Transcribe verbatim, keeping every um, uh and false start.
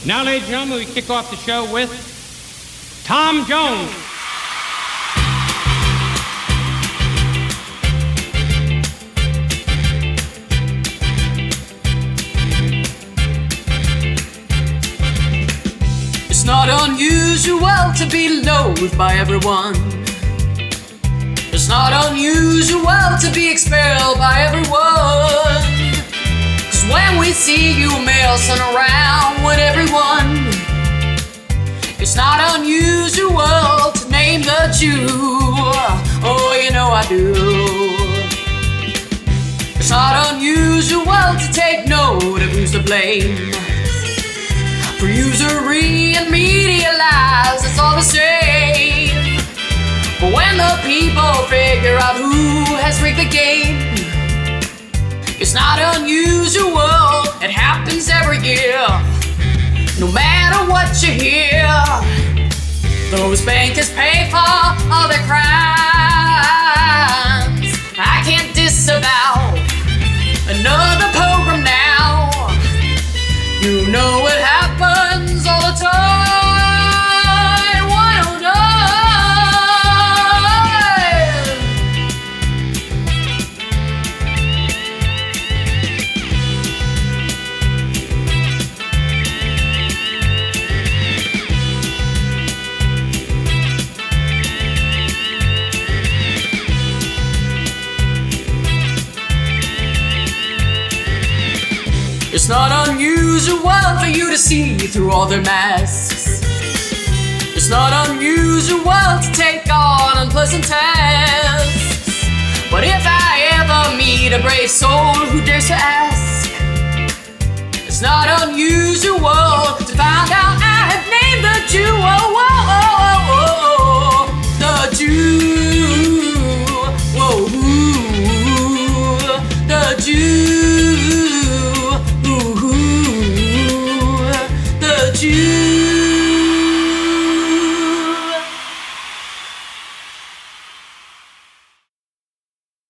Now, ladies and gentlemen, we kick off the show with Tom Jones. It's not unusual to be loathed by everyone. It's not unusual to be expelled by everyone. 'Cause when we see you messing around with everyone, it's not unusual to name the Jew. Oh, you know I do. It's not unusual to take note of who's to blame. For usury and media lies, it's all the same. But when the people figure out who has rigged the game, it's not unusual, it happens every year. No matter what you hear, those bankers pay for all their crimes. I can't disavow another program now. You know it happens all the time. Why don't I? It's not unusual for you to see through all their masks. It's not unusual to take on unpleasant tasks. But if I ever meet a brave soul who dares to ask, it's not unusual